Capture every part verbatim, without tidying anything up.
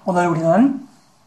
오늘 우리는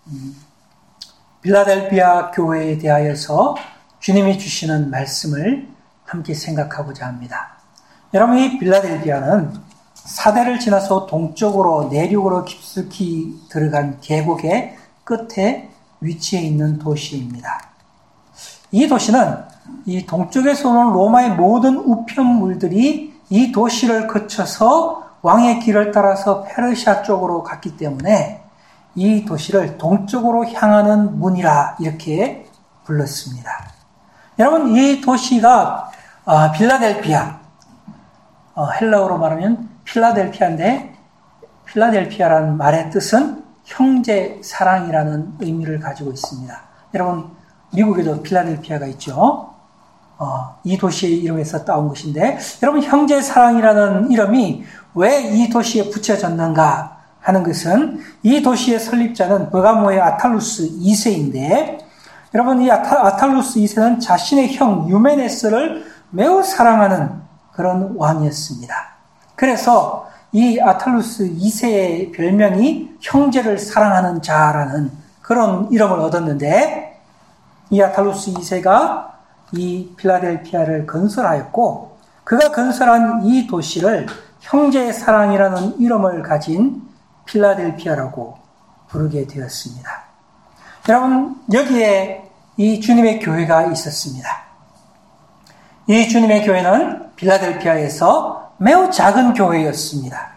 빌라델피아 교회에 대하여서 주님이 주시는 말씀을 함께 생각하고자 합니다. 여러분, 이 빌라델피아는 사대를 지나서 동쪽으로 내륙으로 깊숙이 들어간 계곡의 끝에 위치해 있는 도시입니다. 이 도시는 이 동쪽에서 오는 로마의 모든 우편물들이 이 도시를 거쳐서 왕의 길을 따라서 페르시아 쪽으로 갔기 때문에 이 도시를 동쪽으로 향하는 문이라 이렇게 불렀습니다. 여러분, 이 도시가 어, 빌라델피아, 어, 헬라어로 말하면 필라델피아인데, 필라델피아라는 말의 뜻은 형제 사랑이라는 의미를 가지고 있습니다. 여러분, 미국에도 필라델피아가 있죠. 어, 이 도시의 이름에서 따온 것인데, 여러분, 형제 사랑이라는 이름이 왜 이 도시에 붙여졌는가 하는 것은, 이 도시의 설립자는 버가모의 아탈루스 이 세인데, 여러분, 이 아타, 아탈루스 이 세는 자신의 형 유메네스를 매우 사랑하는 그런 왕이었습니다. 그래서 이 아탈루스 이 세의 별명이 형제를 사랑하는 자라는 그런 이름을 얻었는데, 이 아탈루스 이 세가 이 필라델피아를 건설하였고, 그가 건설한 이 도시를 형제의 사랑이라는 이름을 가진 필라델피아라고 부르게 되었습니다. 여러분, 여기에 이 주님의 교회가 있었습니다. 이 주님의 교회는 필라델피아에서 매우 작은 교회였습니다.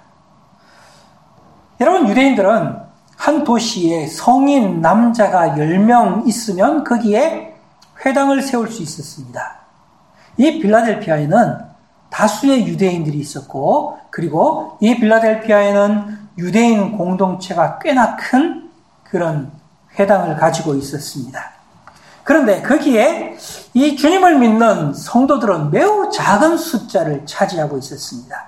여러분, 유대인들은 한 도시에 성인 남자가 열 명 있으면 거기에 회당을 세울 수 있었습니다. 이 필라델피아에는 다수의 유대인들이 있었고, 그리고 이 필라델피아에는 유대인 공동체가 꽤나 큰 그런 회당을 가지고 있었습니다. 그런데 거기에 이 주님을 믿는 성도들은 매우 작은 숫자를 차지하고 있었습니다.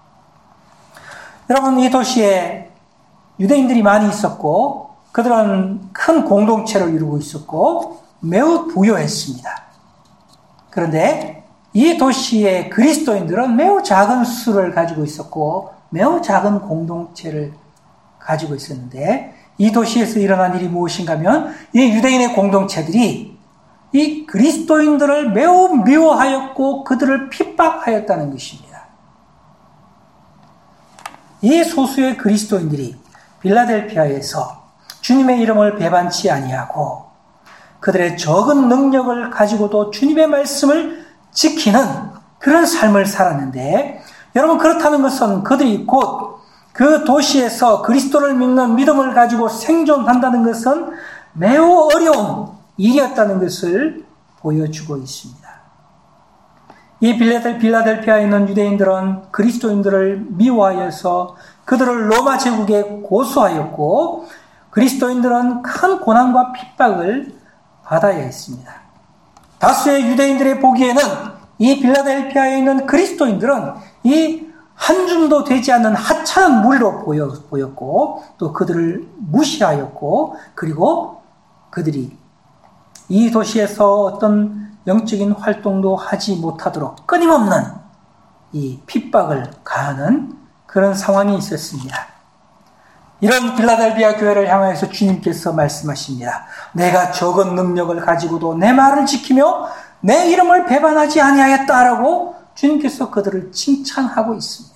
여러분, 이 도시에 유대인들이 많이 있었고, 그들은 큰 공동체를 이루고 있었고, 매우 부유했습니다. 그런데 이 도시의 그리스도인들은 매우 작은 수를 가지고 있었고, 매우 작은 공동체를 가지고 있었는데, 이 도시에서 일어난 일이 무엇인가 하면, 이 유대인의 공동체들이 이 그리스도인들을 매우 미워하였고 그들을 핍박하였다는 것입니다. 이 소수의 그리스도인들이 빌라델피아에서 주님의 이름을 배반치 아니하고 그들의 적은 능력을 가지고도 주님의 말씀을 지키는 그런 삶을 살았는데, 여러분, 그렇다는 것은 그들이 곧 그 도시에서 그리스도를 믿는 믿음을 가지고 생존한다는 것은 매우 어려운 일이었다는 것을 보여주고 있습니다. 이 빌라델피아에 있는 유대인들은 그리스도인들을 미워하여서 그들을 로마 제국에 고소하였고, 그리스도인들은 큰 고난과 핍박을 받아야 했습니다. 다수의 유대인들의 보기에는 이 빌라델피아에 있는 그리스도인들은 이 한 줌도 되지 않는 하찮은 무리로 보였고, 또 그들을 무시하였고, 그리고 그들이 이 도시에서 어떤 영적인 활동도 하지 못하도록 끊임없는 이 핍박을 가하는 그런 상황이 있었습니다. 이런 빌라델피아 교회를 향해서 주님께서 말씀하십니다. 내가 적은 능력을 가지고도 내 말을 지키며 내 이름을 배반하지 아니하였다라고 주님께서 그들을 칭찬하고 있습니다.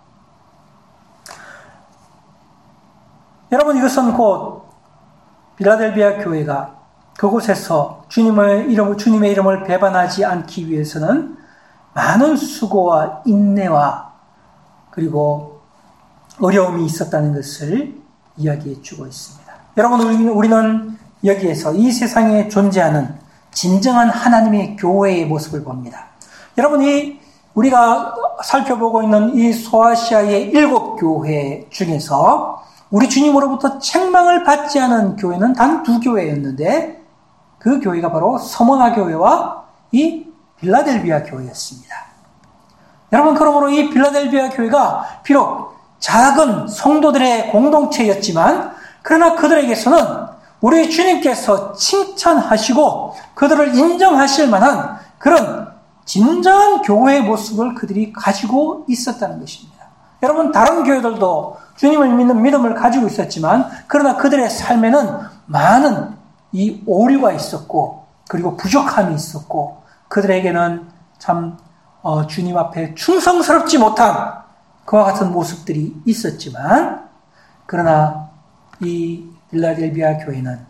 여러분, 이것은 곧 빌라델피아 교회가 그곳에서 주님의 이름, 주님의 이름을 배반하지 않기 위해서는 많은 수고와 인내와 그리고 어려움이 있었다는 것을 이야기해 주고 있습니다. 여러분, 우리는 여기에서 이 세상에 존재하는 진정한 하나님의 교회의 모습을 봅니다. 여러분이 우리가 살펴보고 있는 이 소아시아의 일곱 교회 중에서 우리 주님으로부터 책망을 받지 않은 교회는 단 두 교회였는데, 그 교회가 바로 서머나 교회와 이 빌라델피아 교회였습니다. 여러분, 그러므로 이 빌라델피아 교회가 비록 작은 성도들의 공동체였지만, 그러나 그들에게서는 우리 주님께서 칭찬하시고 그들을 인정하실 만한 그런 진정한 교회의 모습을 그들이 가지고 있었다는 것입니다. 여러분, 다른 교회들도 주님을 믿는 믿음을 가지고 있었지만, 그러나 그들의 삶에는 많은 이 오류가 있었고, 그리고 부족함이 있었고, 그들에게는 참 어, 주님 앞에 충성스럽지 못한 그와 같은 모습들이 있었지만, 그러나 이 빌라델비아 교회는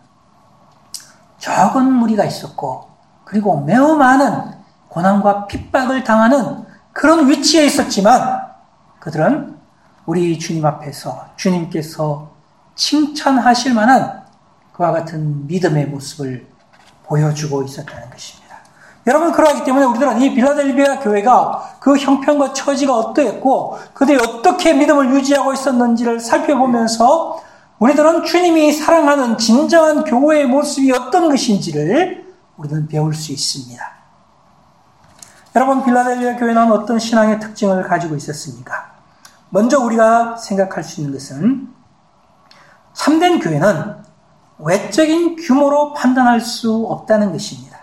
적은 무리가 있었고, 그리고 매우 많은 고난과 핍박을 당하는 그런 위치에 있었지만, 그들은 우리 주님 앞에서 주님께서 칭찬하실 만한 그와 같은 믿음의 모습을 보여주고 있었다는 것입니다. 여러분, 그러하기 때문에 우리들은 이 빌라델비아 교회가 그 형편과 처지가 어떠했고 그들이 어떻게 믿음을 유지하고 있었는지를 살펴보면서 우리들은 주님이 사랑하는 진정한 교회의 모습이 어떤 것인지를 우리는 배울 수 있습니다. 여러분, 빌라델비아 교회는 어떤 신앙의 특징을 가지고 있었습니까? 먼저 우리가 생각할 수 있는 것은 참된 교회는 외적인 규모로 판단할 수 없다는 것입니다.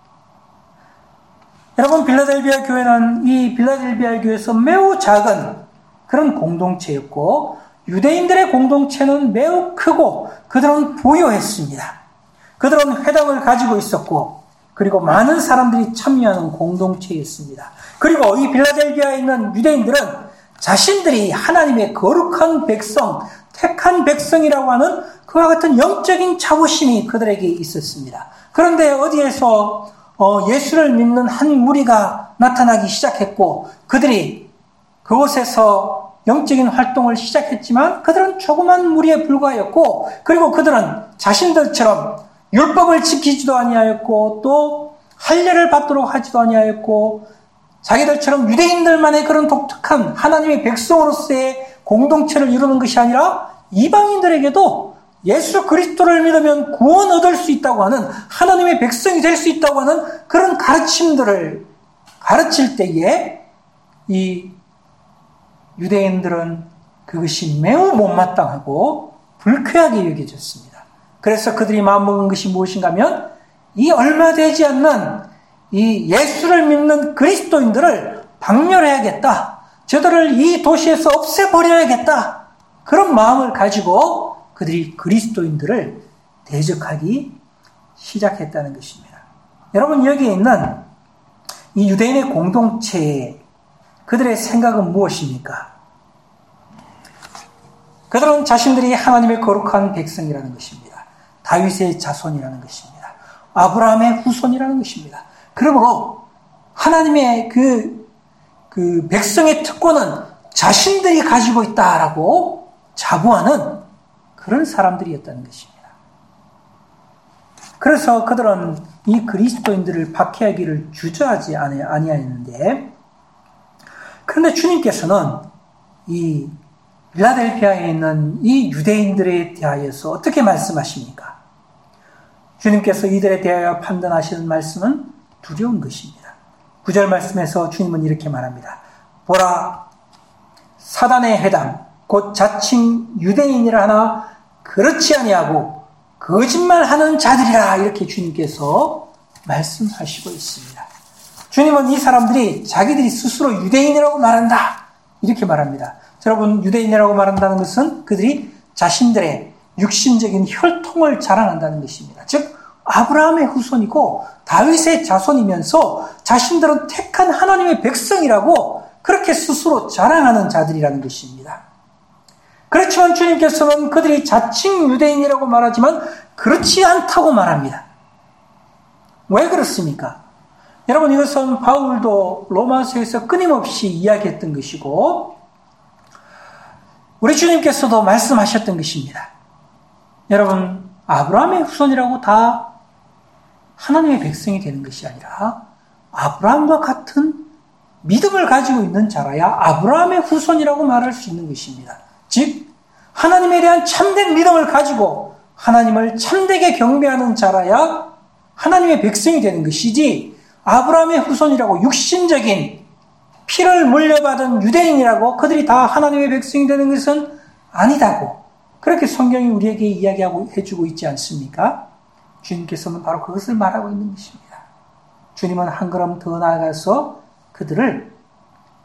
여러분, 빌라델비아 교회는 이 빌라델비아 교회에서 매우 작은 그런 공동체였고, 유대인들의 공동체는 매우 크고 그들은 부유했습니다. 그들은 회당을 가지고 있었고, 그리고 많은 사람들이 참여하는 공동체였습니다. 그리고 이 빌라델비아에 있는 유대인들은 자신들이 하나님의 거룩한 백성, 택한 백성이라고 하는 그와 같은 영적인 자부심이 그들에게 있었습니다. 그런데 어디에서 어, 예수를 믿는 한 무리가 나타나기 시작했고, 그들이 그곳에서 영적인 활동을 시작했지만 그들은 조그만 무리에 불과하였고, 그리고 그들은 자신들처럼 율법을 지키지도 아니하였고 또 할례를 받도록 하지도 아니하였고, 자기들처럼 유대인들만의 그런 독특한 하나님의 백성으로서의 공동체를 이루는 것이 아니라 이방인들에게도 예수 그리스도를 믿으면 구원 얻을 수 있다고 하는, 하나님의 백성이 될 수 있다고 하는 그런 가르침들을 가르칠 때에 이 유대인들은 그것이 매우 못마땅하고 불쾌하게 여겨졌습니다. 그래서 그들이 마음먹은 것이 무엇인가 하면 이 얼마 되지 않는 이 예수를 믿는 그리스도인들을 박멸해야겠다, 저들을 이 도시에서 없애버려야겠다, 그런 마음을 가지고 그들이 그리스도인들을 대적하기 시작했다는 것입니다. 여러분, 여기에 있는 이 유대인의 공동체에 그들의 생각은 무엇입니까? 그들은 자신들이 하나님의 거룩한 백성이라는 것입니다. 다윗의 자손이라는 것입니다. 아브라함의 후손이라는 것입니다. 그러므로 하나님의 그, 그 백성의 특권은 자신들이 가지고 있다라고 자부하는 그런 사람들이었다는 것입니다. 그래서 그들은 이 그리스도인들을 박해하기를 주저하지 아니하였는데, 그런데 주님께서는 이 빌라델피아에 있는 이 유대인들에 대하여서 어떻게 말씀하십니까? 주님께서 이들에 대하여 판단하시는 말씀은 두려운 것입니다. 구 절 말씀에서 주님은 이렇게 말합니다. 보라, 사단의 회당 곧 자칭 유대인이라 하나 그렇지 아니하고 거짓말하는 자들이라, 이렇게 주님께서 말씀하시고 있습니다. 주님은 이 사람들이 자기들이 스스로 유대인이라고 말한다, 이렇게 말합니다. 여러분, 유대인이라고 말한다는 것은 그들이 자신들의 육신적인 혈통을 자랑한다는 것입니다. 즉 아브라함의 후손이고 다윗의 자손이면서 자신들은 택한 하나님의 백성이라고 그렇게 스스로 자랑하는 자들이라는 것입니다. 그렇지만 주님께서는 그들이 자칭 유대인이라고 말하지만 그렇지 않다고 말합니다. 왜 그렇습니까? 여러분, 이것은 바울도 로마서에서 끊임없이 이야기했던 것이고 우리 주님께서도 말씀하셨던 것입니다. 여러분, 아브라함의 후손이라고 다 하나님의 백성이 되는 것이 아니라 아브라함과 같은 믿음을 가지고 있는 자라야 아브라함의 후손이라고 말할 수 있는 것입니다. 즉 하나님에 대한 참된 믿음을 가지고 하나님을 참되게 경배하는 자라야 하나님의 백성이 되는 것이지, 아브라함의 후손이라고 육신적인 피를 물려받은 유대인이라고 그들이 다 하나님의 백성이 되는 것은 아니다고 그렇게 성경이 우리에게 이야기하고 해주고 있지 않습니까? 주님께서는 바로 그것을 말하고 있는 것입니다. 주님은 한 걸음 더 나아가서 그들을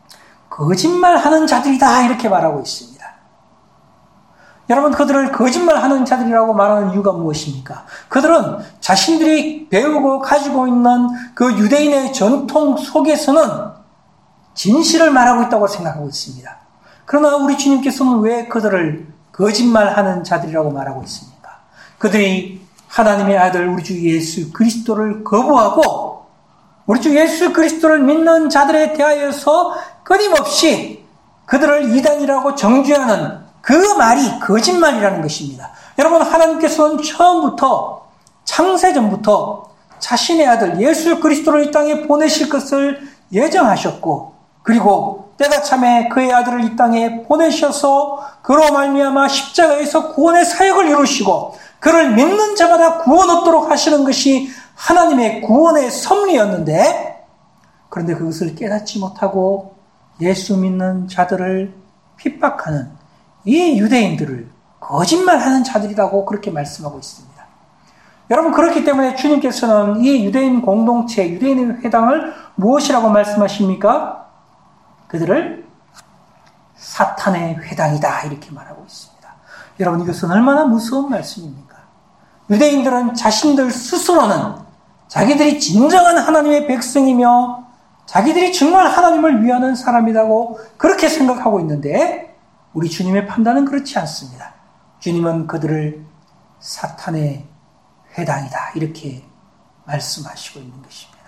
거짓말하는 자들이다 이렇게 말하고 있습니다. 여러분, 그들을 거짓말하는 자들이라고 말하는 이유가 무엇입니까? 그들은 자신들이 배우고 가지고 있는 그 유대인의 전통 속에서는 진실을 말하고 있다고 생각하고 있습니다. 그러나 우리 주님께서는 왜 그들을 거짓말하는 자들이라고 말하고 있습니까? 그들이 하나님의 아들 우리 주 예수 그리스도를 거부하고 우리 주 예수 그리스도를 믿는 자들에 대하여서 끊임없이 그들을 이단이라고 정죄하는 그 말이 거짓말이라는 것입니다. 여러분, 하나님께서는 처음부터 창세전부터 자신의 아들 예수 그리스도를 이 땅에 보내실 것을 예정하셨고, 그리고 때가 참에 그의 아들을 이 땅에 보내셔서 그로 말미암아 십자가에서 구원의 사역을 이루시고 그를 믿는 자마다 구원 얻도록 하시는 것이 하나님의 구원의 섭리였는데, 그런데 그것을 깨닫지 못하고 예수 믿는 자들을 핍박하는 이 유대인들을 거짓말하는 자들이라고 그렇게 말씀하고 있습니다. 여러분, 그렇기 때문에 주님께서는 이 유대인 공동체, 유대인의 회당을 무엇이라고 말씀하십니까? 그들을 사탄의 회당이다 이렇게 말하고 있습니다. 여러분, 이것은 얼마나 무서운 말씀입니까? 유대인들은 자신들 스스로는 자기들이 진정한 하나님의 백성이며 자기들이 정말 하나님을 위하는 사람이라고 그렇게 생각하고 있는데, 우리 주님의 판단은 그렇지 않습니다. 주님은 그들을 사탄의 회당이다 이렇게 말씀하시고 있는 것입니다.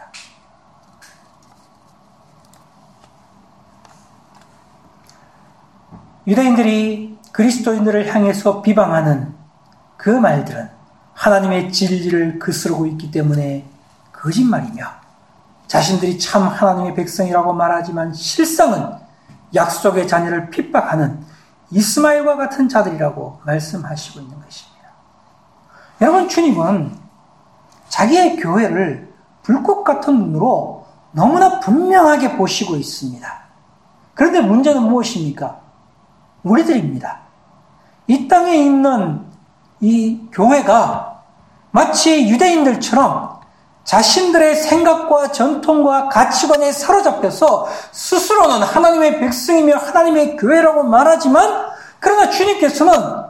유대인들이 그리스도인들을 향해서 비방하는 그 말들은 하나님의 진리를 거스르고 있기 때문에 거짓말이며, 자신들이 참 하나님의 백성이라고 말하지만 실상은 약속의 자녀를 핍박하는 이스마엘과 같은 자들이라고 말씀하시고 있는 것입니다. 여러분, 주님은 자기의 교회를 불꽃 같은 눈으로 너무나 분명하게 보시고 있습니다. 그런데 문제는 무엇입니까? 우리들입니다. 이 땅에 있는 이 교회가 마치 유대인들처럼 자신들의 생각과 전통과 가치관에 사로잡혀서 스스로는 하나님의 백성이며 하나님의 교회라고 말하지만, 그러나 주님께서는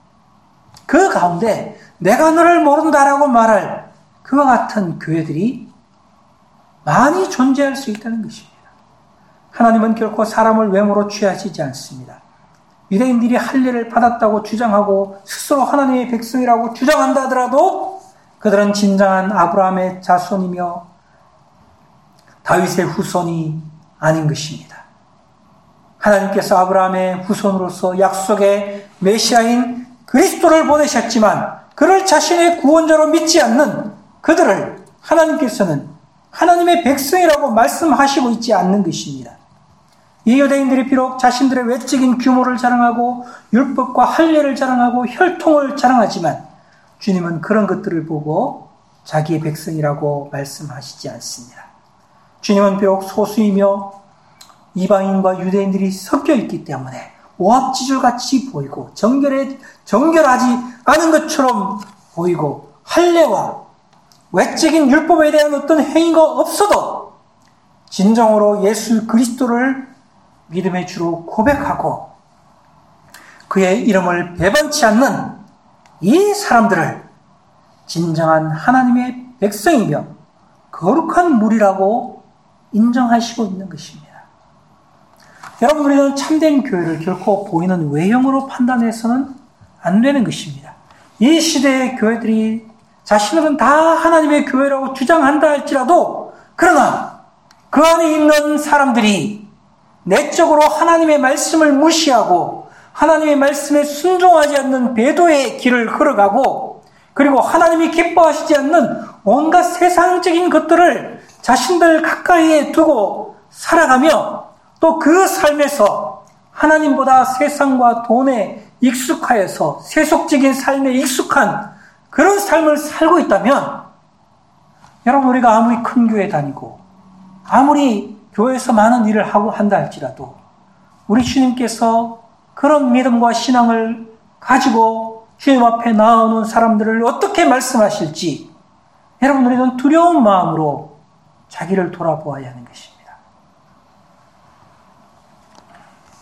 그 가운데 내가 너를 모른다라고 말할 그와 같은 교회들이 많이 존재할 수 있다는 것입니다. 하나님은 결코 사람을 외모로 취하시지 않습니다. 유대인들이 할례를 받았다고 주장하고 스스로 하나님의 백성이라고 주장한다 하더라도 그들은 진정한 아브라함의 자손이며 다윗의 후손이 아닌 것입니다. 하나님께서 아브라함의 후손으로서 약속의 메시아인 그리스도를 보내셨지만 그를 자신의 구원자로 믿지 않는 그들을 하나님께서는 하나님의 백성이라고 말씀하시고 있지 않는 것입니다. 이 유대인들이 비록 자신들의 외적인 규모를 자랑하고 율법과 할례를 자랑하고 혈통을 자랑하지만 주님은 그런 것들을 보고 자기의 백성이라고 말씀하시지 않습니다. 주님은 비록 소수이며 이방인과 유대인들이 섞여 있기 때문에 오합지졸같이 보이고 정결해, 정결하지 않은 것처럼 보이고 할례와 외적인 율법에 대한 어떤 행위가 없어도 진정으로 예수 그리스도를 믿음의 주로 고백하고 그의 이름을 배반치 않는 이 사람들을 진정한 하나님의 백성이며 거룩한 무리라고 인정하시고 있는 것입니다. 여러분, 우리는 참된 교회를 결코 보이는 외형으로 판단해서는 안 되는 것입니다. 이 시대의 교회들이 자신들은 다 하나님의 교회라고 주장한다 할지라도, 그러나 그 안에 있는 사람들이 내적으로 하나님의 말씀을 무시하고 하나님의 말씀에 순종하지 않는 배도의 길을 걸어가고, 그리고 하나님이 기뻐하시지 않는 온갖 세상적인 것들을 자신들 가까이에 두고 살아가며 또 그 삶에서 하나님보다 세상과 돈에 익숙하여서 세속적인 삶에 익숙한 그런 삶을 살고 있다면, 여러분, 우리가 아무리 큰 교회 다니고 아무리 교회에서 많은 일을 하고 한다 할지라도 우리 주님께서 그런 믿음과 신앙을 가지고 주님 앞에 나오는 사람들을 어떻게 말씀하실지, 여러분, 우리는 두려운 마음으로 자기를 돌아보아야 하는 것입니다.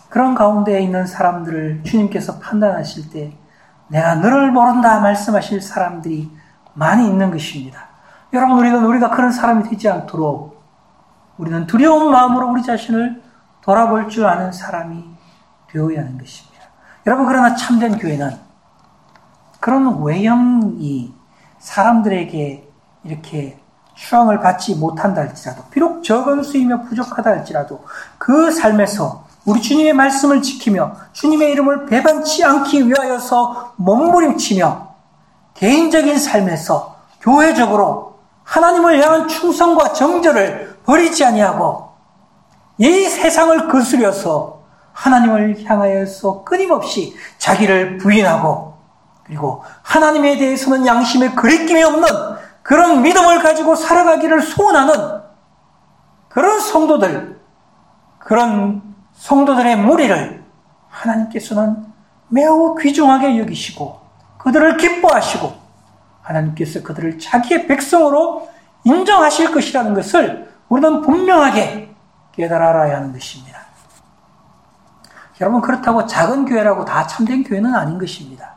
그런 가운데에 있는 사람들을 주님께서 판단하실 때 내가 너를 모른다 말씀하실 사람들이 많이 있는 것입니다. 여러분, 우리는 우리가 그런 사람이 되지 않도록 우리는 두려운 마음으로 우리 자신을 돌아볼 줄 아는 사람이 되어야 하는 것입니다. 여러분, 그러나 참된 교회는 그런 외형이 사람들에게 이렇게 추앙을 받지 못한다 할지라도, 비록 적은 수이며 부족하다 할지라도 그 삶에서 우리 주님의 말씀을 지키며 주님의 이름을 배반치 않기 위하여서 몸부림치며 개인적인 삶에서 교회적으로 하나님을 향한 충성과 정절을 버리지 아니하고 이 세상을 거스려서 하나님을 향하여서 끊임없이 자기를 부인하고 그리고 하나님에 대해서는 양심에 거리낌이 없는 그런 믿음을 가지고 살아가기를 소원하는 그런 성도들, 그런 성도들의 무리를 하나님께서는 매우 귀중하게 여기시고 그들을 기뻐하시고 하나님께서 그들을 자기의 백성으로 인정하실 것이라는 것을 우리는 분명하게 깨달아 알아야 하는 것입니다. 여러분, 그렇다고 작은 교회라고 다 참된 교회는 아닌 것입니다.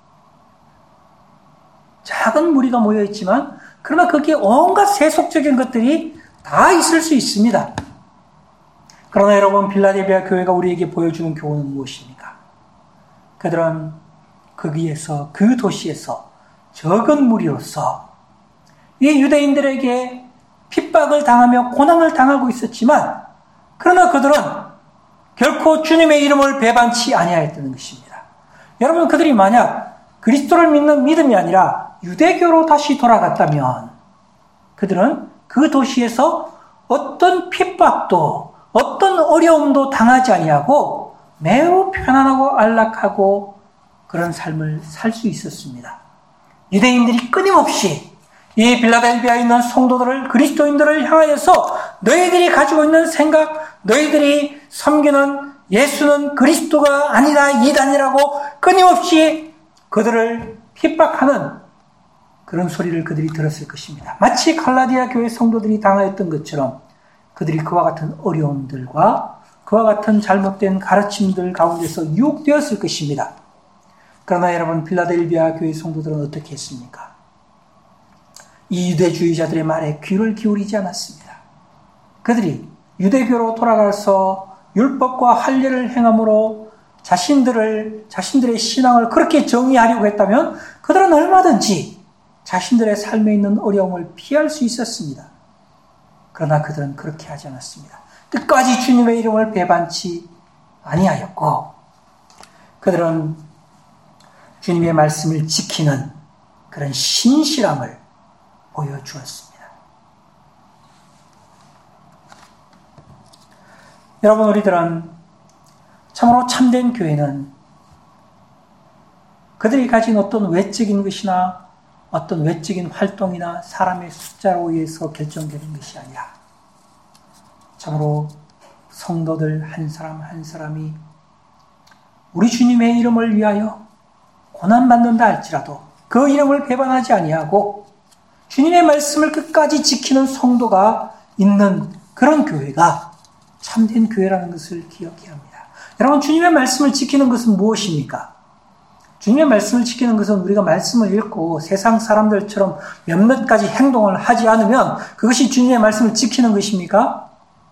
작은 무리가 모여있지만 그러나 거기에 온갖 세속적인 것들이 다 있을 수 있습니다. 그러나 여러분, 빌라델비아 교회가 우리에게 보여주는 교훈은 무엇입니까? 그들은 거기에서, 그 도시에서 적은 무리로서 이 유대인들에게 핍박을 당하며 고난을 당하고 있었지만 그러나 그들은 결코 주님의 이름을 배반치 아니하였다는 것입니다. 여러분, 그들이 만약 그리스도를 믿는 믿음이 아니라 유대교로 다시 돌아갔다면 그들은 그 도시에서 어떤 핍박도 어떤 어려움도 당하지 아니하고 매우 편안하고 안락하고 그런 삶을 살 수 있었습니다. 유대인들이 끊임없이 이 빌라델비아에 있는 성도들을, 그리스도인들을 향하여서 너희들이 가지고 있는 생각, 너희들이 섬기는 예수는 그리스도가 아니다, 이단이라고 끊임없이 그들을 핍박하는 그런 소리를 그들이 들었을 것입니다. 마치 갈라디아 교회 성도들이 당하였던 것처럼 그들이 그와 같은 어려움들과 그와 같은 잘못된 가르침들 가운데서 유혹되었을 것입니다. 그러나 여러분, 빌라델비아 교회 성도들은 어떻게 했습니까? 이 유대주의자들의 말에 귀를 기울이지 않았습니다. 그들이 유대교로 돌아가서 율법과 할례를 행함으로 자신들을, 자신들의 신앙을 그렇게 정의하려고 했다면 그들은 얼마든지 자신들의 삶에 있는 어려움을 피할 수 있었습니다. 그러나 그들은 그렇게 하지 않았습니다. 끝까지 주님의 이름을 배반치 아니하였고 그들은 주님의 말씀을 지키는 그런 신실함을 보여주었습니다. 여러분, 우리들은 참으로 참된 교회는 그들이 가진 어떤 외적인 것이나 어떤 외적인 활동이나 사람의 숫자로 의해서 결정되는 것이 아니라 참으로 성도들 한 사람 한 사람이 우리 주님의 이름을 위하여 고난받는다 할지라도 그 이름을 배반하지 아니하고 주님의 말씀을 끝까지 지키는 성도가 있는 그런 교회가 참된 교회라는 것을 기억해야 합니다. 여러분, 주님의 말씀을 지키는 것은 무엇입니까? 주님의 말씀을 지키는 것은 우리가 말씀을 읽고 세상 사람들처럼 몇몇 가지 행동을 하지 않으면 그것이 주님의 말씀을 지키는 것입니까?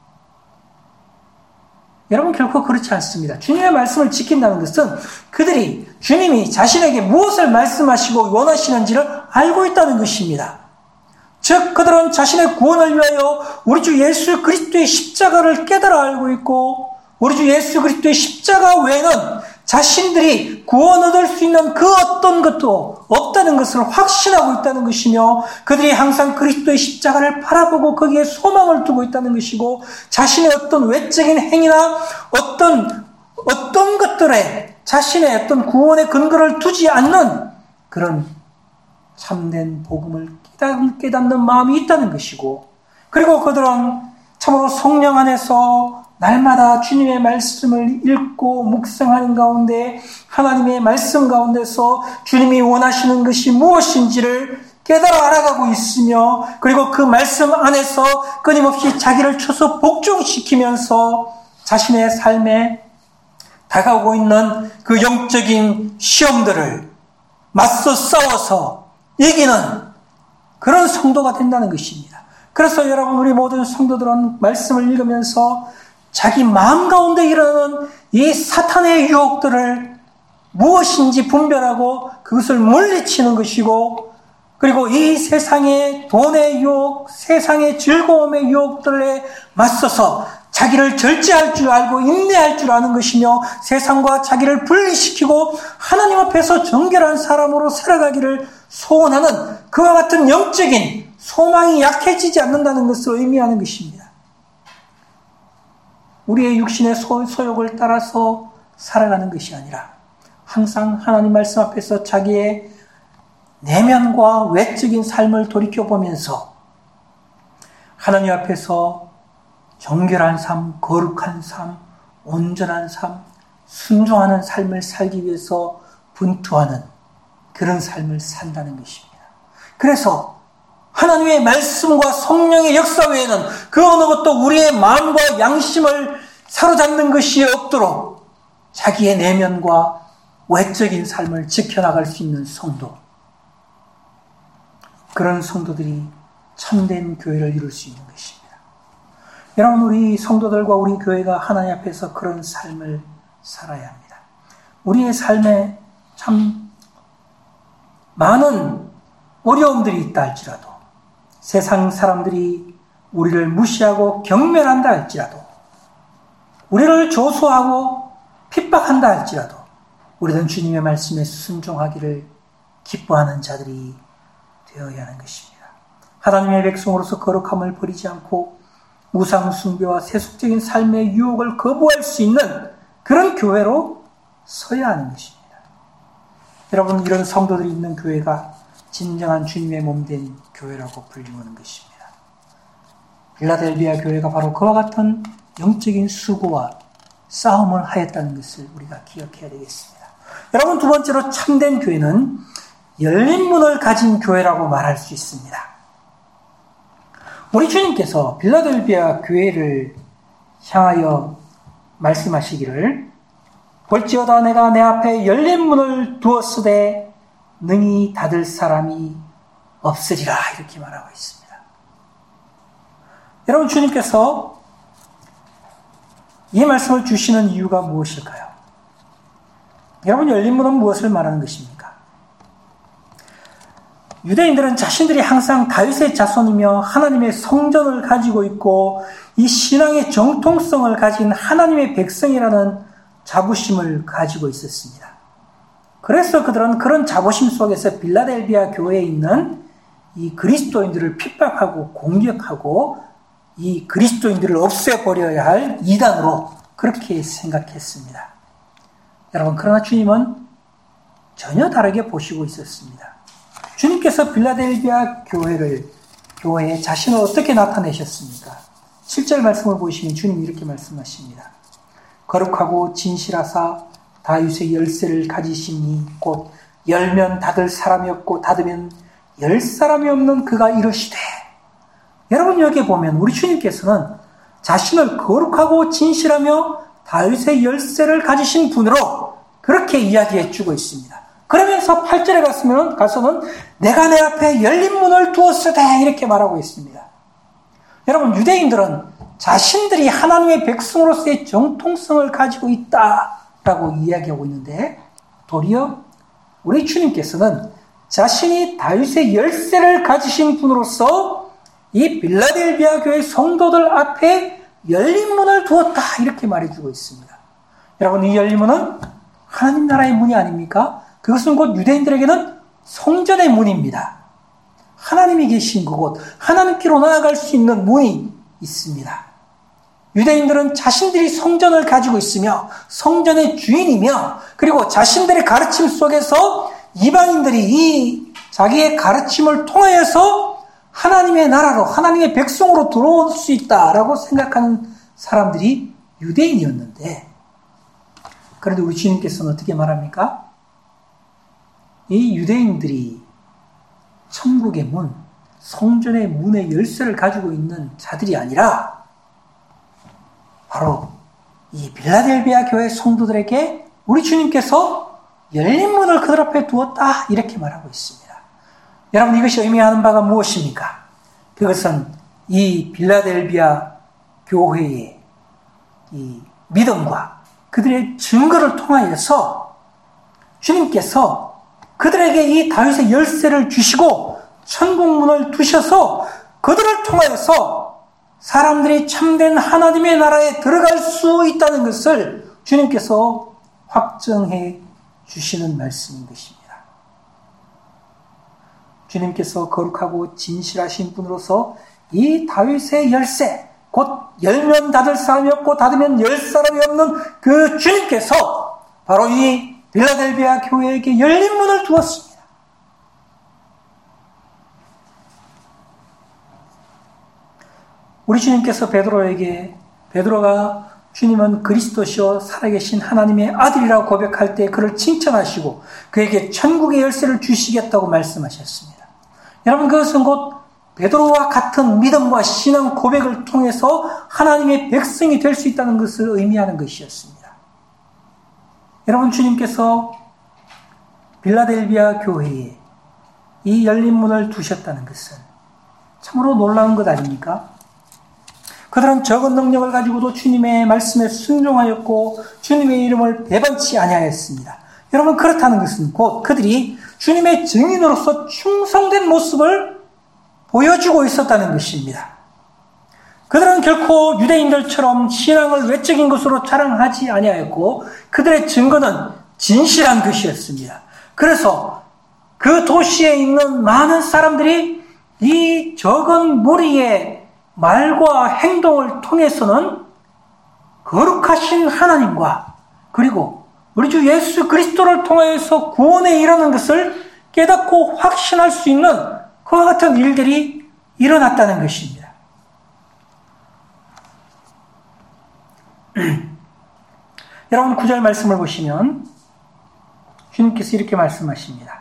여러분, 결코 그렇지 않습니다. 주님의 말씀을 지킨다는 것은 그들이 주님이 자신에게 무엇을 말씀하시고 원하시는지를 알고 있다는 것입니다. 즉, 그들은 자신의 구원을 위하여 우리 주 예수 그리스도의 십자가를 깨달아 알고 있고 우리 주 예수 그리스도의 십자가 외에는 자신들이 구원 얻을 수 있는 그 어떤 것도 없다는 것을 확신하고 있다는 것이며 그들이 항상 그리스도의 십자가를 바라보고 거기에 소망을 두고 있다는 것이고 자신의 어떤 외적인 행위나 어떤 어떤 것들에 자신의 어떤 구원의 근거를 두지 않는 그런 참된 복음을 깨닫는 마음이 있다는 것이고 그리고 그들은 참으로 성령 안에서 날마다 주님의 말씀을 읽고 묵상하는 가운데 하나님의 말씀 가운데서 주님이 원하시는 것이 무엇인지를 깨달아 알아가고 있으며 그리고 그 말씀 안에서 끊임없이 자기를 쳐서 복종시키면서 자신의 삶에 다가오고 있는 그 영적인 시험들을 맞서 싸워서 이기는 그런 성도가 된다는 것입니다. 그래서 여러분, 우리 모든 성도들은 말씀을 읽으면서 자기 마음 가운데 일어나는 이 사탄의 유혹들을 무엇인지 분별하고 그것을 물리치는 것이고, 그리고 이 세상의 돈의 유혹, 세상의 즐거움의 유혹들에 맞서서 자기를 절제할 줄 알고 인내할 줄 아는 것이며, 세상과 자기를 분리시키고 하나님 앞에서 정결한 사람으로 살아가기를 소원하는 그와 같은 영적인 소망이 약해지지 않는다는 것을 의미하는 것입니다. 우리의 육신의 소, 소욕을 따라서 살아가는 것이 아니라 항상 하나님 말씀 앞에서 자기의 내면과 외적인 삶을 돌이켜보면서 하나님 앞에서 정결한 삶, 거룩한 삶, 온전한 삶, 순종하는 삶을 살기 위해서 분투하는 그런 삶을 산다는 것입니다. 그래서 하나님의 말씀과 성령의 역사 외에는 그 어느 것도 우리의 마음과 양심을 사로잡는 것이 없도록 자기의 내면과 외적인 삶을 지켜나갈 수 있는 성도, 그런 성도들이 참된 교회를 이룰 수 있는 것입니다. 여러분, 우리 성도들과 우리 교회가 하나님 앞에서 그런 삶을 살아야 합니다. 우리의 삶에 참 많은 어려움들이 있다 할지라도, 세상 사람들이 우리를 무시하고 경멸한다 할지라도, 우리를 조소하고 핍박한다 할지라도 우리는 주님의 말씀에 순종하기를 기뻐하는 자들이 되어야 하는 것입니다. 하나님의 백성으로서 거룩함을 버리지 않고 우상 숭배와 세속적인 삶의 유혹을 거부할 수 있는 그런 교회로 서야 하는 것입니다. 여러분, 이런 성도들이 있는 교회가 진정한 주님의 몸된 교회라고 불리우는 것입니다. 빌라델비아 교회가 바로 그와 같은 영적인 수고와 싸움을 하였다는 것을 우리가 기억해야 되겠습니다. 여러분, 두 번째로 참된 교회는 열린 문을 가진 교회라고 말할 수 있습니다. 우리 주님께서 빌라델비아 교회를 향하여 말씀하시기를, 볼지어다 내가 내 앞에 열린 문을 두었으되 능히 닫을 사람이 없으리라, 이렇게 말하고 있습니다. 여러분, 주님께서 이 말씀을 주시는 이유가 무엇일까요? 여러분, 열린 문은 무엇을 말하는 것입니까? 유대인들은 자신들이 항상 다윗의 자손이며 하나님의 성전을 가지고 있고 이 신앙의 정통성을 가진 하나님의 백성이라는 자부심을 가지고 있었습니다. 그래서 그들은 그런 자부심 속에서 빌라델비아 교회에 있는 이 그리스도인들을 핍박하고 공격하고 이 그리스도인들을 없애버려야 할 이단으로 그렇게 생각했습니다. 여러분, 그러나 주님은 전혀 다르게 보시고 있었습니다. 주님께서 빌라델비아 교회를, 교회에 자신을 어떻게 나타내셨습니까? 칠 절 말씀을 보시면 주님이 이렇게 말씀하십니다. 거룩하고 진실하사 다윗의 열쇠를 가지시니 곧 열면 닫을 사람이 없고 닫으면 열 사람이 없는 그가 이르시되. 여러분, 여기에 보면 우리 주님께서는 자신을 거룩하고 진실하며 다윗의 열쇠를 가지신 분으로 그렇게 이야기해 주고 있습니다. 그러면서 팔 절에 갔으면, 가서는 내가 내 앞에 열린 문을 두었으되 이렇게 말하고 있습니다. 여러분, 유대인들은 자신들이 하나님의 백성으로서의 정통성을 가지고 있다라고 이야기하고 있는데, 도리어 우리 주님께서는 자신이 다윗의 열쇠를 가지신 분으로서 이 빌라델비아 교회 성도들 앞에 열린 문을 두었다, 이렇게 말해주고 있습니다. 여러분, 이 열린 문은 하나님 나라의 문이 아닙니까? 그것은 곧 유대인들에게는 성전의 문입니다. 하나님이 계신 그곳, 하나님께로 나아갈 수 있는 문이 있습니다. 유대인들은 자신들이 성전을 가지고 있으며 성전의 주인이며, 그리고 자신들의 가르침 속에서 이방인들이 이 자기의 가르침을 통하여서 하나님의 나라로, 하나님의 백성으로 들어올 수 있다라고 생각하는 사람들이 유대인이었는데, 그런데 우리 주님께서는 어떻게 말합니까? 이 유대인들이 천국의 문, 성전의 문의 열쇠를 가지고 있는 자들이 아니라 바로 이 빌라델비아 교회 성도들에게 우리 주님께서 열린 문을 그들 앞에 두었다 이렇게 말하고 있습니다. 여러분, 이것이 의미하는 바가 무엇입니까? 그것은 이 빌라델비아 교회의 이 믿음과 그들의 증거를 통하여서 주님께서 그들에게 이 다윗의 열쇠를 주시고 천국문을 두셔서 그들을 통하여서 사람들이 참된 하나님의 나라에 들어갈 수 있다는 것을 주님께서 확정해 주시는 말씀인 것입니다. 주님께서 거룩하고 진실하신 분으로서 이 다윗의 열쇠, 곧 열면 닫을 사람이 없고 닫으면 열 사람이 없는 그 주님께서 바로 이 빌라델비아 교회에게 열린 문을 두었습니다. 우리 주님께서 베드로에게 베드로가 주님은 그리스도시요 살아계신 하나님의 아들이라고 고백할 때 그를 칭찬하시고 그에게 천국의 열쇠를 주시겠다고 말씀하셨습니다. 여러분, 그것은 곧 베드로와 같은 믿음과 신앙 고백을 통해서 하나님의 백성이 될 수 있다는 것을 의미하는 것이었습니다. 여러분, 주님께서 빌라델비아 교회에 이 열린 문을 두셨다는 것은 참으로 놀라운 것 아닙니까? 그들은 적은 능력을 가지고도 주님의 말씀에 순종하였고 주님의 이름을 배반치 아니하였습니다. 여러분, 그렇다는 것은 곧 그들이 주님의 증인으로서 충성된 모습을 보여주고 있었다는 것입니다. 그들은 결코 유대인들처럼 신앙을 외적인 것으로 자랑하지 아니하였고 그들의 증거는 진실한 것이었습니다. 그래서 그 도시에 있는 많은 사람들이 이 적은 무리의 말과 행동을 통해서는 거룩하신 하나님과 그리고 우리 주 예수 그리스도를 통하여서 구원에 이르는 것을 깨닫고 확신할 수 있는 그와 같은 일들이 일어났다는 것입니다. 여러분, 구 절 말씀을 보시면 주님께서 이렇게 말씀하십니다.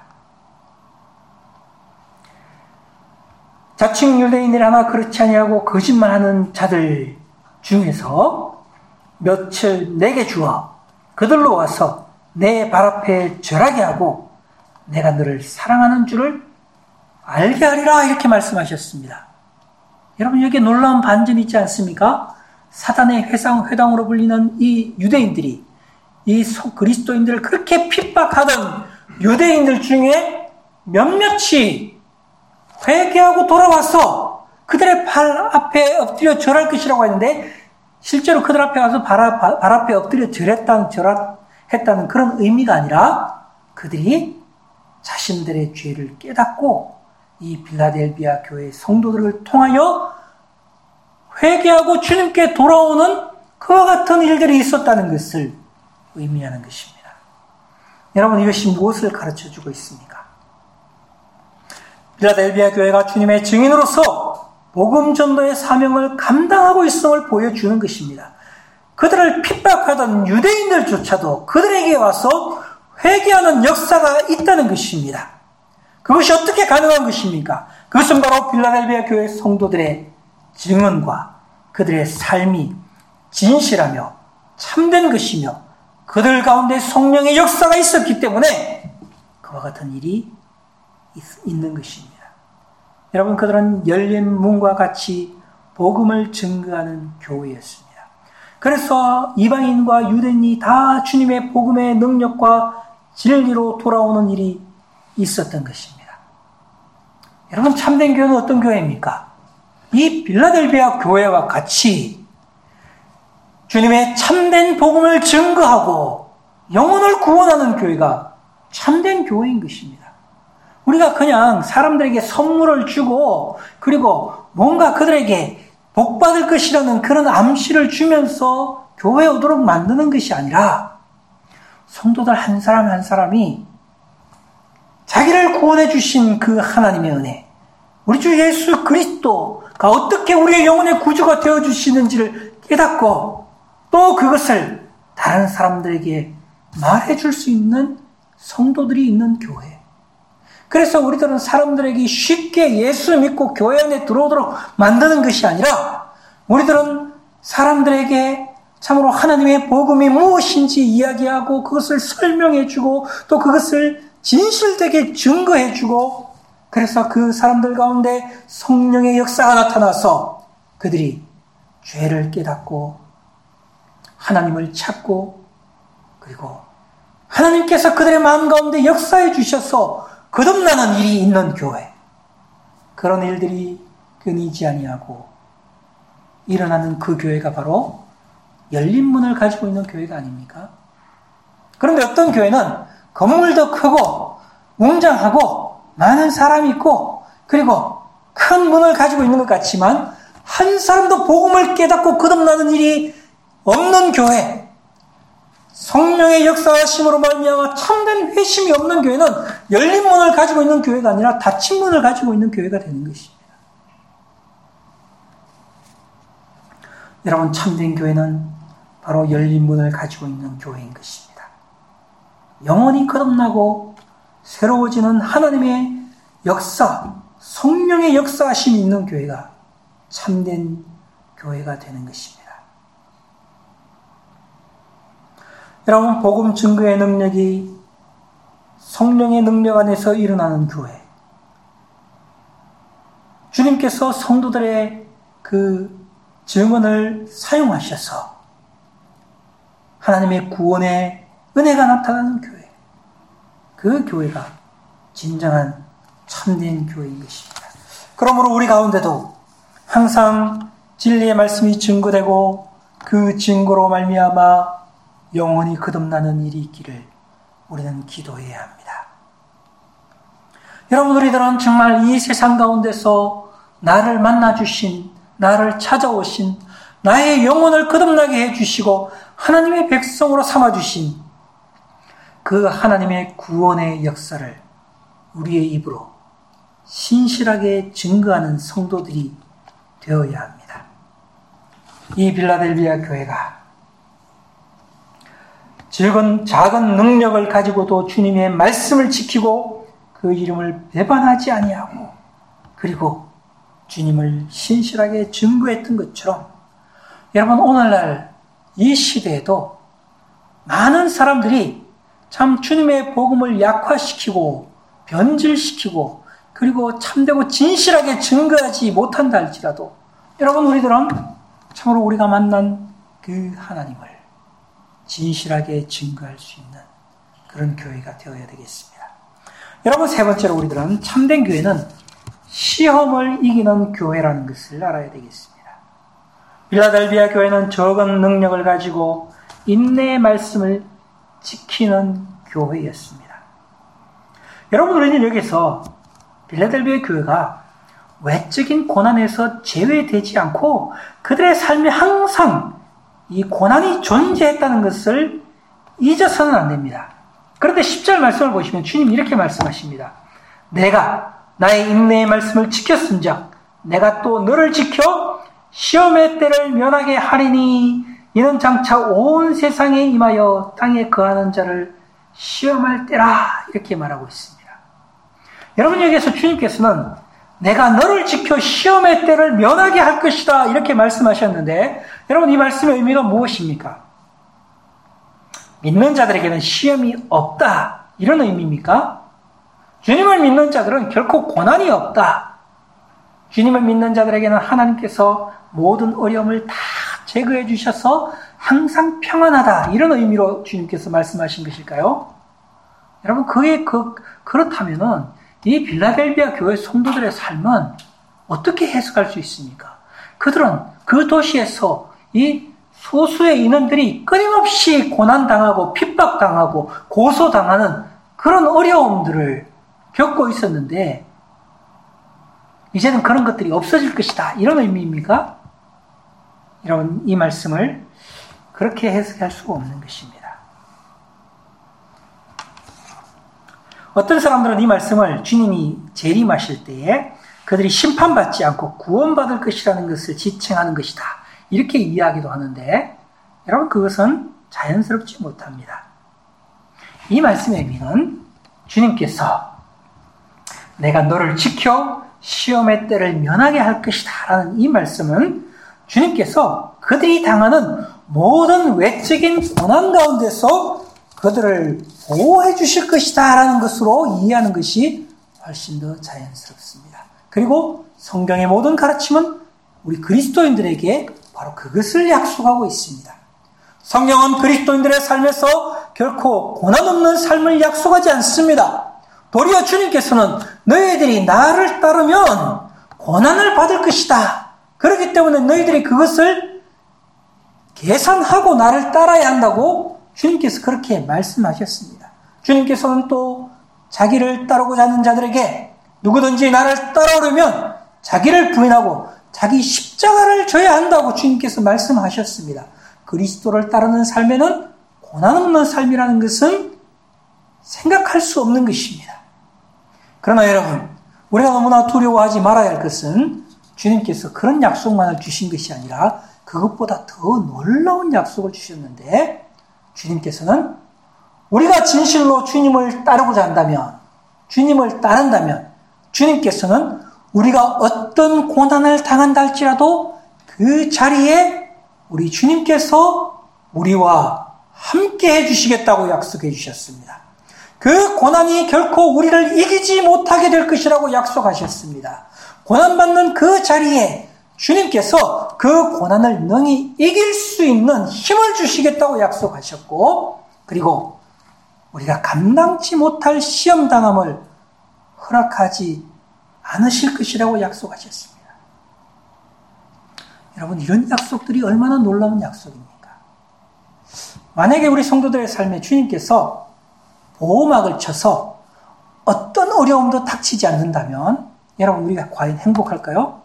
자칭 유대인이라나 그렇지 아니하고 거짓말하는 자들 중에서 며칠 내게 주어 그들로 와서 내 발 앞에 절하게 하고 내가 너를 사랑하는 줄을 알게 하리라 이렇게 말씀하셨습니다. 여러분, 여기에 놀라운 반전이 있지 않습니까? 사단의 회상, 회당으로 불리는 이 유대인들이 이 그리스도인들을 그렇게 핍박하던 유대인들 중에 몇몇이 회개하고 돌아와서 그들의 발 앞에 엎드려 절할 것이라고 했는데 실제로 그들 앞에 가서 발, 앞, 발 앞에 엎드려 절했다는, 절했다는 그런 의미가 아니라 그들이 자신들의 죄를 깨닫고 이 빌라델비아 교회 성도들을 통하여 회개하고 주님께 돌아오는 그와 같은 일들이 있었다는 것을 의미하는 것입니다. 여러분, 이것이 무엇을 가르쳐주고 있습니까? 빌라델비아 교회가 주님의 증인으로서 복음 전도의 사명을 감당하고 있음을 보여주는 것입니다. 그들을 핍박하던 유대인들조차도 그들에게 와서 회개하는 역사가 있다는 것입니다. 그것이 어떻게 가능한 것입니까? 그것은 바로 빌라델비아 교회 성도들의 증언과 그들의 삶이 진실하며 참된 것이며 그들 가운데 성령의 역사가 있었기 때문에 그와 같은 일이 있는 것입니다. 여러분, 그들은 열린 문과 같이 복음을 증거하는 교회였습니다. 그래서 이방인과 유대인이 다 주님의 복음의 능력과 진리로 돌아오는 일이 있었던 것입니다. 여러분, 참된 교회는 어떤 교회입니까? 이 빌라델비아 교회와 같이 주님의 참된 복음을 증거하고 영혼을 구원하는 교회가 참된 교회인 것입니다. 우리가 그냥 사람들에게 선물을 주고 그리고 뭔가 그들에게 복받을 것이라는 그런 암시를 주면서 교회에 오도록 만드는 것이 아니라 성도들 한 사람 한 사람이 자기를 구원해 주신 그 하나님의 은혜, 우리 주 예수 그리스도가 어떻게 우리의 영혼의 구주가 되어주시는지를 깨닫고 또 그것을 다른 사람들에게 말해줄 수 있는 성도들이 있는 교회. 그래서 우리들은 사람들에게 쉽게 예수 믿고 교회 안에 들어오도록 만드는 것이 아니라 우리들은 사람들에게 참으로 하나님의 복음이 무엇인지 이야기하고 그것을 설명해주고 또 그것을 진실되게 증거해주고 그래서 그 사람들 가운데 성령의 역사가 나타나서 그들이 죄를 깨닫고 하나님을 찾고 그리고 하나님께서 그들의 마음 가운데 역사해 주셔서 거듭나는 일이 있는 교회, 그런 일들이 끊이지 아니하고 일어나는 그 교회가 바로 열린 문을 가지고 있는 교회가 아닙니까? 그런데 어떤 교회는 건물도 크고 웅장하고 많은 사람이 있고 그리고 큰 문을 가지고 있는 것 같지만 한 사람도 복음을 깨닫고 거듭나는 일이 없는 교회, 성령의 역사하심으로 말미암아 참된 회심이 없는 교회는 열린 문을 가지고 있는 교회가 아니라 닫힌 문을 가지고 있는 교회가 되는 것입니다. 여러분, 참된 교회는 바로 열린 문을 가지고 있는 교회인 것입니다. 영원히 거듭나고 새로워지는 하나님의 역사, 성령의 역사하심이 있는 교회가 참된 교회가 되는 것입니다. 여러분, 복음 증거의 능력이 성령의 능력 안에서 일어나는 교회. 주님께서 성도들의 그 증언을 사용하셔서 하나님의 구원의 은혜가 나타나는 교회. 그 교회가 진정한 참된 교회인 것입니다. 그러므로 우리 가운데도 항상 진리의 말씀이 증거되고 그 증거로 말미암아 영원히 거듭나는 일이 있기를 우리는 기도해야 합니다. 여러분, 우리들은 정말 이 세상 가운데서 나를 만나주신, 나를 찾아오신, 나의 영혼을 거듭나게 해주시고 하나님의 백성으로 삼아주신 그 하나님의 구원의 역사를 우리의 입으로 신실하게 증거하는 성도들이 되어야 합니다. 이 빌라델비아 교회가 적은 작은 능력을 가지고도 주님의 말씀을 지키고 그 이름을 배반하지 아니하고 그리고 주님을 신실하게 증거했던 것처럼 여러분, 오늘날 이 시대에도 많은 사람들이 참 주님의 복음을 약화시키고 변질시키고 그리고 참되고 진실하게 증거하지 못한다 할지라도 여러분, 우리들은 참으로 우리가 만난 그 하나님을 진실하게 증거할 수 있는 그런 교회가 되어야 되겠습니다. 여러분, 세 번째로 우리들은 참된 교회는 시험을 이기는 교회라는 것을 알아야 되겠습니다. 빌라델비아 교회는 적은 능력을 가지고 인내의 말씀을 지키는 교회였습니다. 여러분, 우리는 여기서 빌라델비아 교회가 외적인 고난에서 제외되지 않고 그들의 삶에 항상 이 고난이 존재했다는 것을 잊어서는 안 됩니다. 그런데 십 절 말씀을 보시면 주님이 이렇게 말씀하십니다. 내가 나의 인내의 말씀을 지켰은즉 내가 또 너를 지켜 시험의 때를 면하게 하리니 이는 장차 온 세상에 임하여 땅에 거하는 자를 시험할 때라, 이렇게 말하고 있습니다. 여러분, 여기에서 주님께서는 내가 너를 지켜 시험의 때를 면하게 할 것이다, 이렇게 말씀하셨는데 여러분, 이 말씀의 의미가 무엇입니까? 믿는 자들에게는 시험이 없다, 이런 의미입니까? 주님을 믿는 자들은 결코 고난이 없다. 주님을 믿는 자들에게는 하나님께서 모든 어려움을 다 제거해 주셔서 항상 평안하다, 이런 의미로 주님께서 말씀하신 것일까요? 여러분, 그게 그, 그렇다면은 이 빌라델비아 교회 성도들의 삶은 어떻게 해석할 수 있습니까? 그들은 그 도시에서 이 소수의 인원들이 끊임없이 고난당하고 핍박당하고 고소당하는 그런 어려움들을 겪고 있었는데 이제는 그런 것들이 없어질 것이다, 이런 의미입니까? 여러분, 이 말씀을 그렇게 해석할 수가 없는 것입니다. 어떤 사람들은 이 말씀을 주님이 재림하실 때에 그들이 심판받지 않고 구원받을 것이라는 것을 지칭하는 것이다, 이렇게 이해하기도 하는데 여러분, 그것은 자연스럽지 못합니다. 이 말씀의 의미는 주님께서 내가 너를 지켜 시험의 때를 면하게 할 것이다 라는 이 말씀은 주님께서 그들이 당하는 모든 외적인 고난 가운데서 그들을 보호해 주실 것이다 라는 것으로 이해하는 것이 훨씬 더 자연스럽습니다. 그리고 성경의 모든 가르침은 우리 그리스도인들에게 바로 그것을 약속하고 있습니다. 성경은 그리스도인들의 삶에서 결코 고난 없는 삶을 약속하지 않습니다. 도리어 주님께서는 너희들이 나를 따르면 고난을 받을 것이다. 그렇기 때문에 너희들이 그것을 계산하고 나를 따라야 한다고 주님께서 그렇게 말씀하셨습니다. 주님께서는 또 자기를 따르고자 하는 자들에게 누구든지 나를 따라오려면 자기를 부인하고 자기 십자가를 져야 한다고 주님께서 말씀하셨습니다. 그리스도를 따르는 삶에는 고난 없는 삶이라는 것은 생각할 수 없는 것입니다. 그러나 여러분, 우리가 너무나 두려워하지 말아야 할 것은 주님께서 그런 약속만을 주신 것이 아니라 그것보다 더 놀라운 약속을 주셨는데, 주님께서는 우리가 진실로 주님을 따르고자 한다면, 주님을 따른다면 주님께서는 우리가 어떤 고난을 당한다 할지라도 그 자리에 우리 주님께서 우리와 함께 해주시겠다고 약속해 주셨습니다. 그 고난이 결코 우리를 이기지 못하게 될 것이라고 약속하셨습니다. 고난받는 그 자리에 주님께서 그 고난을 능히 이길 수 있는 힘을 주시겠다고 약속하셨고, 그리고 우리가 감당치 못할 시험당함을 허락하지 않으실 것이라고 약속하셨습니다. 여러분, 이런 약속들이 얼마나 놀라운 약속입니까? 만약에 우리 성도들의 삶에 주님께서 보호막을 쳐서 어떤 어려움도 닥치지 않는다면 여러분, 우리가 과연 행복할까요?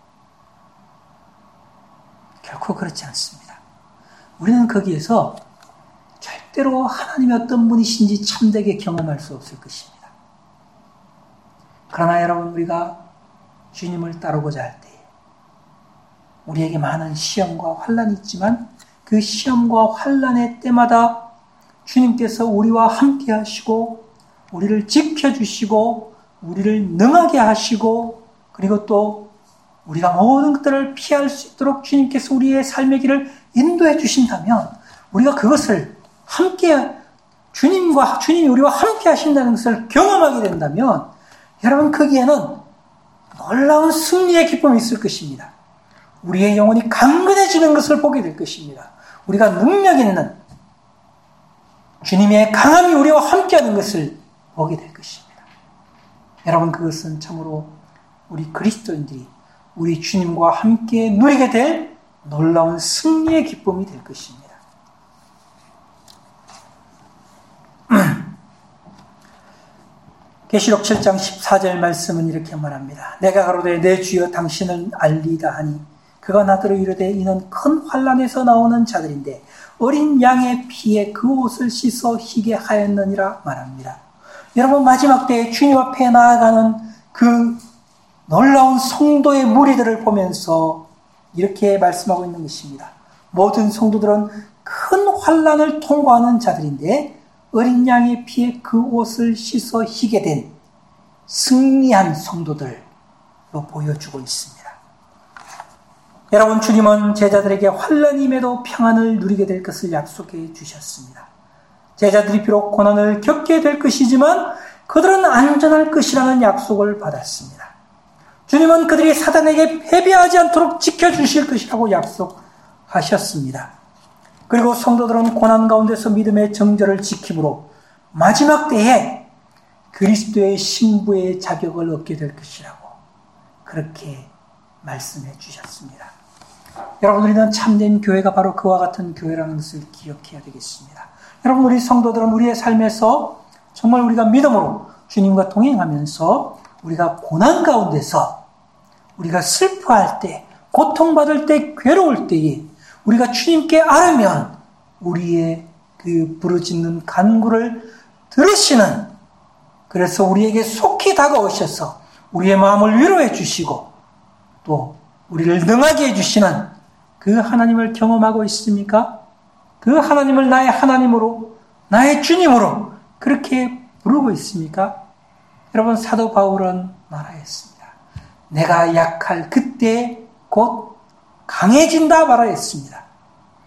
결코 그렇지 않습니다. 우리는 거기에서 절대로 하나님이 어떤 분이신지 참되게 경험할 수 없을 것입니다. 그러나 여러분, 우리가 주님을 따르고자 할 때 우리에게 많은 시험과 환란이 있지만 그 시험과 환란의 때마다 주님께서 우리와 함께 하시고 우리를 지켜주시고 우리를 능하게 하시고, 그리고 또 우리가 모든 것들을 피할 수 있도록 주님께서 우리의 삶의 길을 인도해 주신다면 우리가 그것을 함께 주님과 주님이 우리와 함께 하신다는 것을 경험하게 된다면 여러분, 거기에는 놀라운 승리의 기쁨이 있을 것입니다. 우리의 영혼이 강건해지는 것을 보게 될 것입니다. 우리가 능력 있는 주님의 강함이 우리와 함께하는 것을 보게 될 것입니다. 여러분, 그것은 참으로 우리 그리스도인들이 우리 주님과 함께 누리게 될 놀라운 승리의 기쁨이 될 것입니다. 계시록 칠 장 십사 절 말씀은 이렇게 말합니다. 내가 가로되 내 주여 당신을 알리다 하니 그가 나더러 이르되 이는 큰 환난에서 나오는 자들인데 어린 양의 피에 그 옷을 씻어 희게 하였느니라 말합니다. 여러분, 마지막 때에 주님 앞에 나아가는 그 놀라운 성도의 무리들을 보면서 이렇게 말씀하고 있는 것입니다. 모든 성도들은 큰 환난을 통과하는 자들인데 어린 양의 피에 그 옷을 씻어 희게 된 승리한 성도들로 보여주고 있습니다. 여러분, 주님은 제자들에게 환난임에도 평안을 누리게 될 것을 약속해 주셨습니다. 제자들이 비록 고난을 겪게 될 것이지만 그들은 안전할 것이라는 약속을 받았습니다. 주님은 그들이 사단에게 패배하지 않도록 지켜주실 것이라고 약속하셨습니다. 그리고 성도들은 고난 가운데서 믿음의 정절을 지킴으로 마지막 때에 그리스도의 신부의 자격을 얻게 될 것이라고 그렇게 말씀해 주셨습니다. 여러분, 우리는 참된 교회가 바로 그와 같은 교회라는 것을 기억해야 되겠습니다. 여러분, 우리 성도들은 우리의 삶에서 정말 우리가 믿음으로 주님과 동행하면서 우리가 고난 가운데서 우리가 슬퍼할 때, 고통받을 때, 괴로울 때에 우리가 주님께 아뢰면 우리의 그 부르짖는 간구를 들으시는, 그래서 우리에게 속히 다가오셔서 우리의 마음을 위로해 주시고 또 우리를 능하게 해주시는 그 하나님을 경험하고 있습니까? 그 하나님을 나의 하나님으로, 나의 주님으로 그렇게 부르고 있습니까? 여러분, 사도 바울은 말하였습니다. 내가 약할 그때 곧 강해진다 말하였습니다.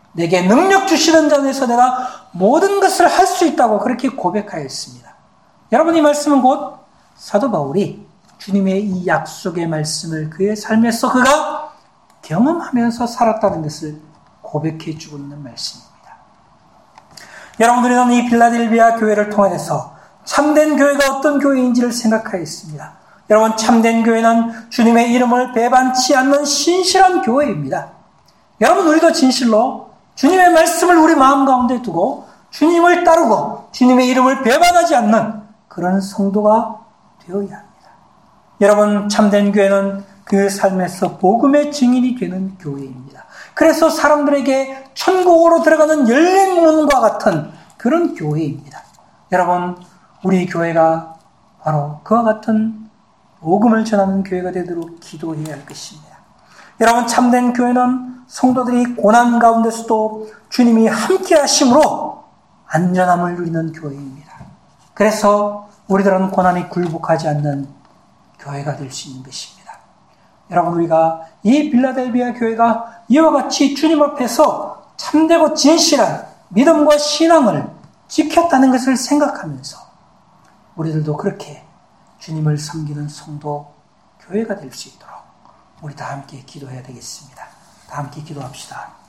내게 능력 주시는 자 안에서 내가 모든 것을 할 수 있다고 그렇게 고백하였습니다. 여러분, 이 말씀은 곧 사도 바울이 주님의 이 약속의 말씀을 그의 삶에서 그가 경험하면서 살았다는 것을 고백해 주고 있는 말씀입니다. 여러분들은 이 빌라델비아 교회를 통해서 참된 교회가 어떤 교회인지를 생각하였습니다. 여러분, 참된 교회는 주님의 이름을 배반치 않는 신실한 교회입니다. 여러분, 우리도 진실로 주님의 말씀을 우리 마음 가운데 두고 주님을 따르고 주님의 이름을 배반하지 않는 그런 성도가 되어야 합니다. 여러분, 참된 교회는 그 삶에서 복음의 증인이 되는 교회입니다. 그래서 사람들에게 천국으로 들어가는 열린 문과 같은 그런 교회입니다. 여러분, 우리 교회가 바로 그와 같은 복음을 전하는 교회가 되도록 기도해야 할 것입니다. 여러분, 참된 교회는 성도들이 고난 가운데서도 주님이 함께 하심으로 안전함을 누리는 교회입니다. 그래서 우리들은 고난에 굴복하지 않는 교회가 될 수 있는 것입니다. 여러분, 우리가 이 빌라델비아 교회가 이와 같이 주님 앞에서 참되고 진실한 믿음과 신앙을 지켰다는 것을 생각하면서 우리들도 그렇게 주님을 섬기는 성도 교회가 될 수 있도록 우리 다 함께 기도해야 되겠습니다. 다 함께 기도합시다.